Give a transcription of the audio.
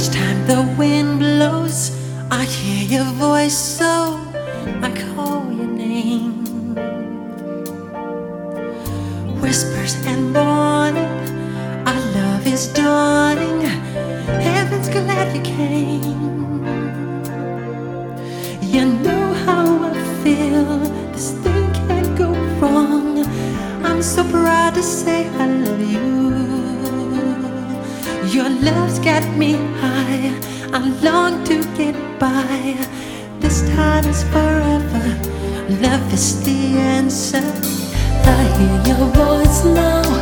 Each time the wind blows, I hear your voice, so I call your name. Whispers and warning, our love is dawning. Heaven's glad you came. You know how I feel, this thing can't go wrong. I'm so proud to say I love you. Your love's got me high, I long to get by. This time is forever, love is the answer. I hear your voice now,